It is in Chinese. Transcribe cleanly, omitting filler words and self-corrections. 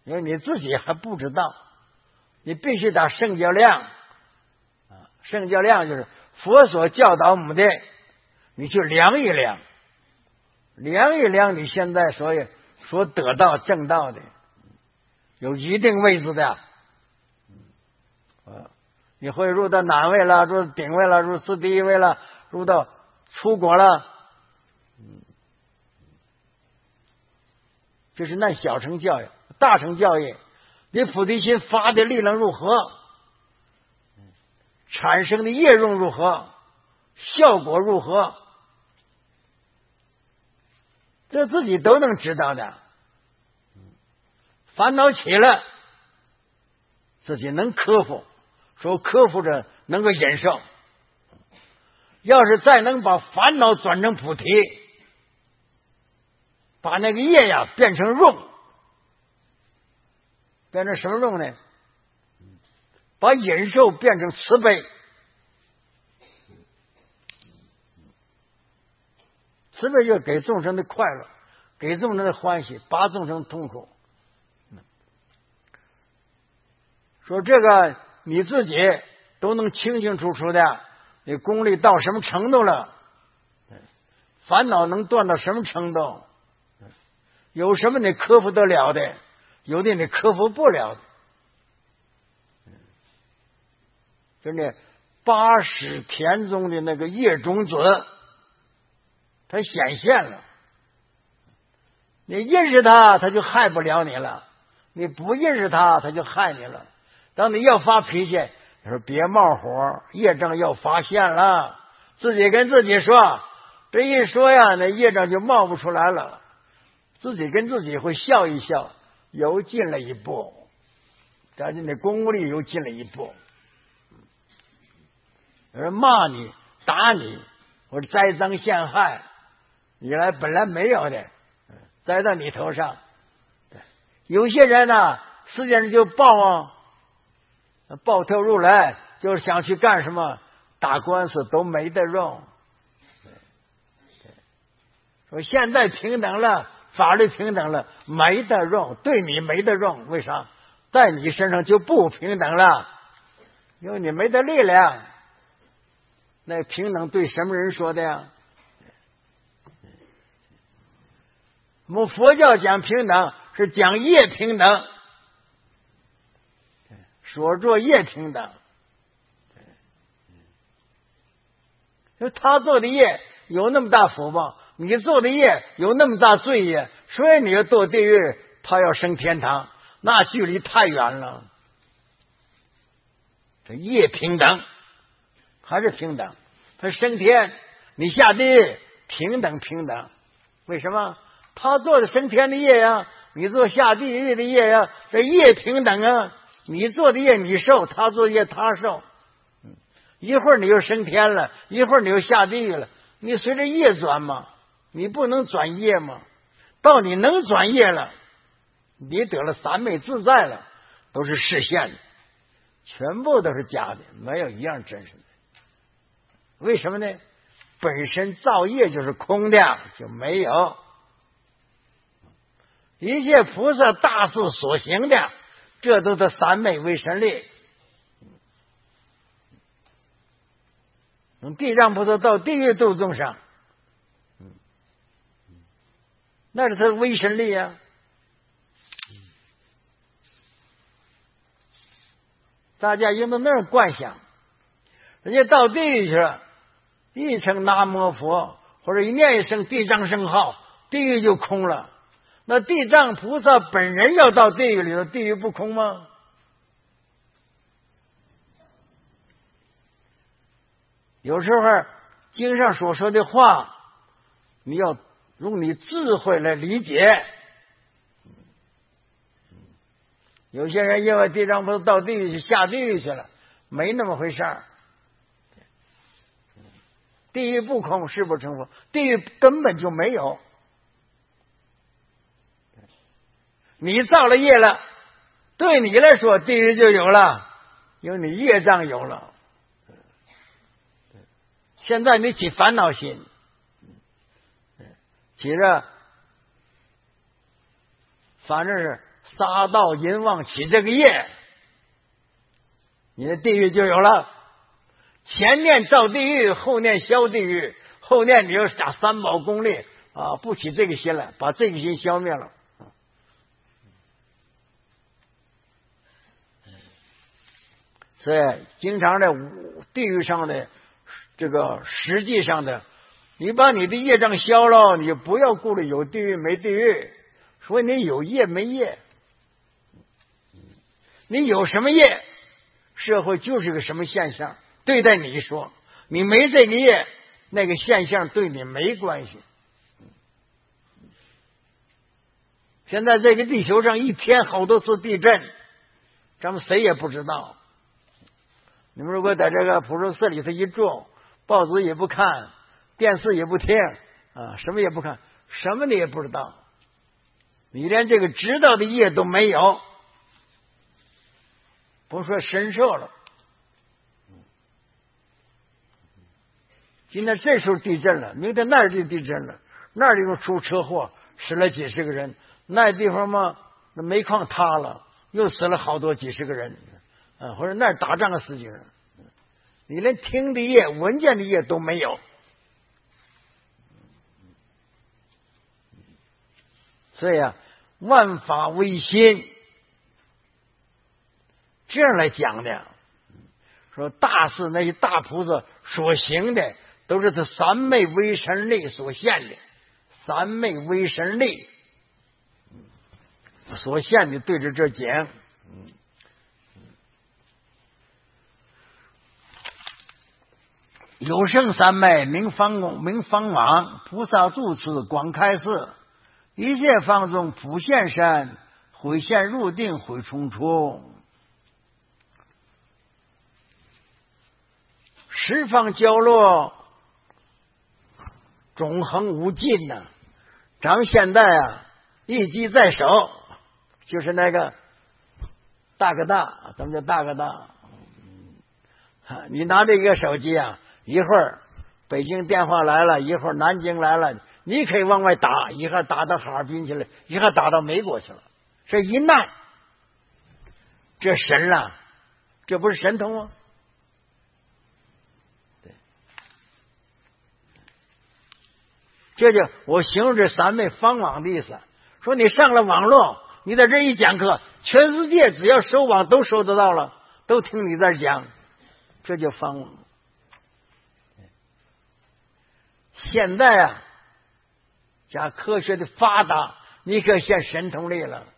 因为你自己还不知道，你必须打圣教量圣教量就是佛所教导我们的，你去量一量，量一量你现在所得到正道的，有一定位置的。你会入到哪位了？入顶位了？入四第一位了？入到出国了？这是那小乘教育。大乘教育，你菩提心发的力量如何？产生的业用如何？效果如何？这自己都能知道的。烦恼起了，自己能克服，说克服着能够忍受。要是再能把烦恼转成菩提，把那个业呀变成用，变成什么用呢？把忍受变成慈悲。慈悲就给众生的快乐，给众生的欢喜，拔众生痛苦。说这个你自己都能清清楚楚的，你功力到什么程度了？烦恼能断到什么程度？有什么你克服得了的？有的你克服不了的。真的，80田中的那个业种子，它显现了。你认识它，它就害不了你了；你不认识它，它就害你了。当你要发脾气，你说别冒火，业障要发现了，自己跟自己说，这一说呀，那业障就冒不出来了。自己跟自己会笑一笑，又进了一步，但是你功力又进了一步。有人骂你、打你，或者栽赃陷害，你本来没有的，栽到你头上。有些人呢，世界上就暴跳如雷，就是想去干什么，打官司都没得用。说现在平等了，法律平等了，没得用，对你没得用。为啥？在你身上就不平等了，因为你没得力量。那平等对什么人说的呀？我们佛教讲平等是讲业平等，所作业平等。就他做的业有那么大福报，你做的业有那么大罪业，所以你要堕地狱，他要升天堂，那距离太远了。这业平等还是平等，他升天，你下地狱，平等。为什么？他做的升天的业呀，你做下地狱的业呀，这业平等啊。你做的业你受，他做的业他受。一会儿你又升天了，一会儿你又下地狱了，你随着业转嘛，你不能转业嘛。到你能转业了，你得了三昧自在了，都是实现的，全部都是假的，没有一样真实的。为什么呢？本身造业就是空的，就没有。一切菩萨大事所行的，这都是三昧为神力。地藏菩萨到地狱度众生，那是他的威神力啊。大家应当那样观想，人家到地狱去了，一声南无佛，或者一念一声地藏圣号，地狱就空了。那地藏菩萨本人要到地狱里头，地狱不空吗？有时候经上所说的话，你要用你智慧来理解。有些人因为地藏菩萨到地狱去下地狱去了，没那么回事儿。地狱不空，誓不成佛，地狱根本就没有。你造了业了，对你来说地狱就有了，因为你业障有了。现在你起烦恼心，起着反正是杀盗淫妄起这个业，你的地狱就有了。前念造地狱，后念消地狱，后念你要打三宝功力啊，不起这个心了，把这个心消灭了。所以经常的地狱上的这个实际上的，你把你的业障消了，你就不要顾虑有地狱没地狱，所以你有业没业，你有什么业，社会就是个什么现象对待你说，你没这个业，那个现象对你没关系。现在这个地球上一天好多次地震，咱们谁也不知道。你们如果在这个普陀寺里头一住，报纸也不看，电视也不听啊，什么也不看，什么你也不知道，你连这个知道的业都没有，不说神兽了。今天这时候地震了，明天那儿就地震了，那儿地方出车祸死了几十个人，那地方嘛那煤矿塌了又死了好多几十个人啊，或者那儿打仗死几个人，你连听的业闻见的业都没有。所以啊，万法唯心这样来讲的，说大事那些大菩萨所行的都是他三昧微神力所现的，三昧微神力所现的对着这讲。有圣三昧明方公明方王，菩萨住持广开示，一切方中普现身，毁现入定毁重出，十方角落永恒无尽呐、咱们现在啊一机在手，就是那个大哥大，咱们叫大哥大。你拿这个手机啊，一会儿北京电话来了，一会儿南京来了，你可以往外打，一会儿打到哈尔滨去了，一会儿打到美国去了。这一难，这神了，这不是神通吗？对，这就我形容这三昧方网的意思。说你上了网络，你在这一讲课，全世界只要收网都收得到了，都听你在讲，这就方网。现在啊，加科学的发达，你可现神通力了。